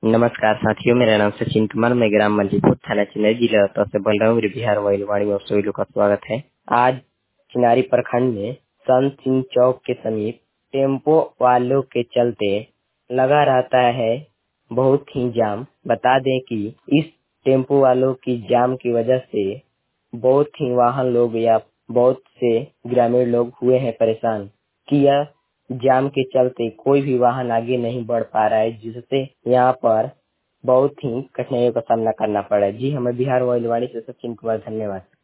नमस्कार साथियों, मेरा नाम सचिन कुमार, मैं ग्राम मल्लीपुर थाना चिनारी जिला रोहतस से बोल रहा हूँ। मेरे बिहार मोबाइल वाणी में आप सभी लोग का स्वागत है। आज चिनारी प्रखंड में संत सिंह चौक के समीप टेम्पो वालों के चलते लगा रहता है बहुत ही जाम। बता दें कि इस टेम्पो वालों की जाम की वजह से बहुत ही वाहन लोग या बहुत से ग्रामीण लोग हुए हैं परेशान कि यह जाम के चलते कोई भी वाहन आगे नहीं बढ़ पा रहा है, जिससे यहाँ पर बहुत ही कठिनाइयों का सामना करना पड़ा है। जी हमें बिहार मोबाइल वाणी से सचिन कुमार, धन्यवाद।